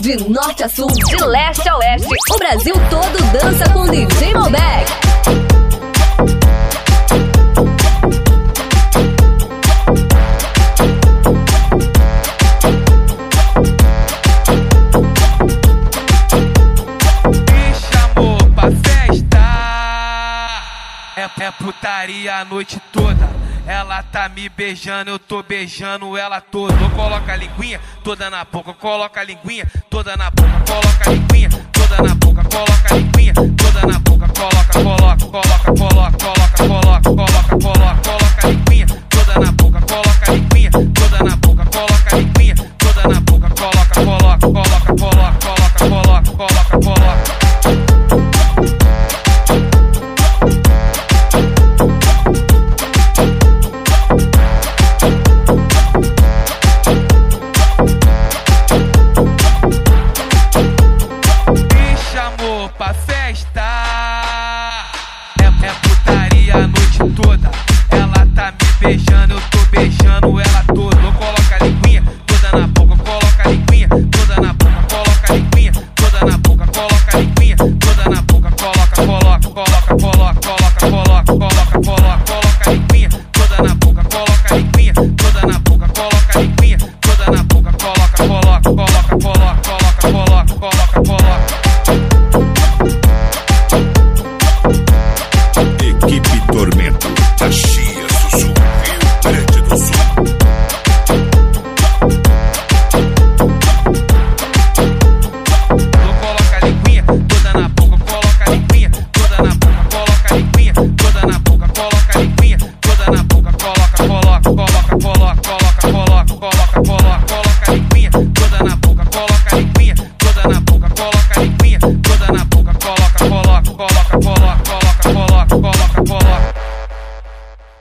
De norte a sul, de leste a oeste, o Brasil todo dança com DJ Malbec. É putaria a noite toda. Ela tá me beijando, eu tô beijando ela toda. Coloca a linguinha toda na boca, coloca a linguinha toda na boca, coloca a linguinha toda na boca, coloca a linguinha toda na boca, coloca a linguinha toda na boca,